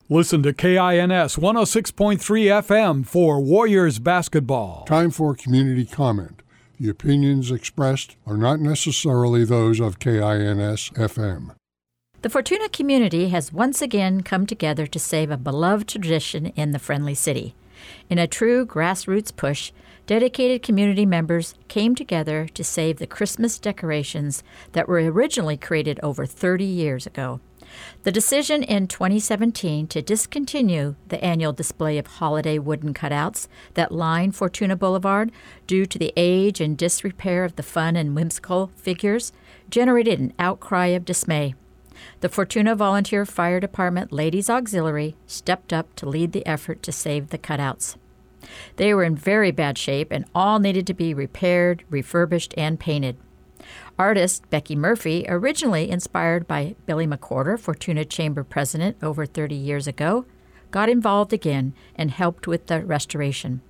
Listen to KINS 106.3 FM for Warriors basketball. Time for community comment. The opinions expressed are not necessarily those of KINS FM. The Fortuna community has once again come together to save a beloved tradition in the friendly city. In a true grassroots push, dedicated community members came together to save the Christmas decorations that were originally created over 30 years ago. The decision in 2017 to discontinue the annual display of holiday wooden cutouts that line Fortuna Boulevard due to the age and disrepair of the fun and whimsical figures generated an outcry of dismay. The Fortuna Volunteer Fire Department Ladies Auxiliary stepped up to lead the effort to save the cutouts. They were in very bad shape and all needed to be repaired, refurbished, and painted. Artist Becky Murphy, originally inspired by Billy McWhorter, Fortuna Chamber president over 30 years ago, got involved again and helped with the restoration.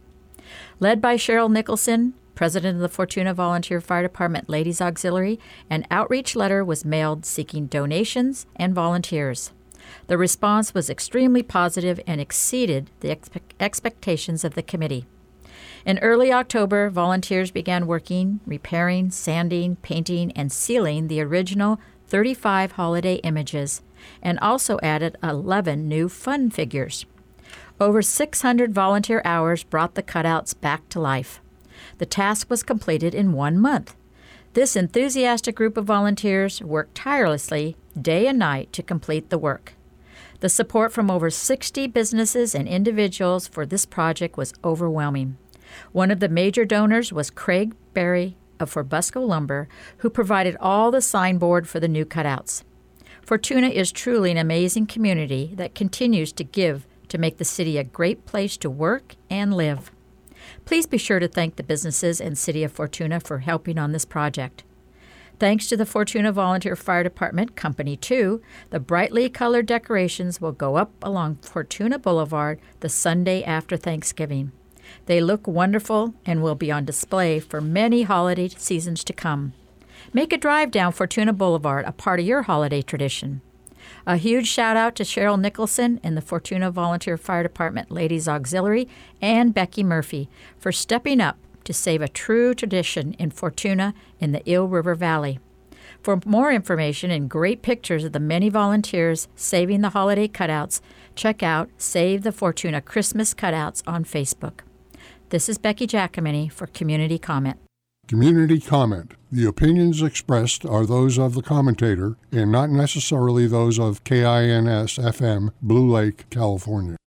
Led by Cheryl Nicholson, president of the Fortuna Volunteer Fire Department Ladies Auxiliary, an outreach letter was mailed seeking donations and volunteers. The response was extremely positive and exceeded the expectations of the committee. In early October, volunteers began working, repairing, sanding, painting, and sealing the original 35 holiday images, and also added 11 new fun figures. Over 600 volunteer hours brought the cutouts back to life. The task was completed in 1 month. This enthusiastic group of volunteers worked tirelessly day and night to complete the work. The support from over 60 businesses and individuals for this project was overwhelming. One of the major donors was Craig Berry of Forbusco Lumber, who provided all the signboard for the new cutouts. Fortuna is truly an amazing community that continues to give to make the city a great place to work and live. Please be sure to thank the businesses and City of Fortuna for helping on this project. Thanks to the Fortuna Volunteer Fire Department, Company 2, the brightly colored decorations will go up along Fortuna Boulevard the Sunday after Thanksgiving. They look wonderful and will be on display for many holiday seasons to come. Make a drive down Fortuna Boulevard a part of your holiday tradition. A huge shout-out to Cheryl Nicholson and the Fortuna Volunteer Fire Department Ladies Auxiliary and Becky Murphy for stepping up to save a true tradition in Fortuna in the Eel River Valley. For more information and great pictures of the many volunteers saving the holiday cutouts, check out Save the Fortuna Christmas Cutouts on Facebook. This is Becky Giacomini for Community Comment. Community comment. The opinions expressed are those of the commentator and not necessarily those of KINS FM, Blue Lake, California.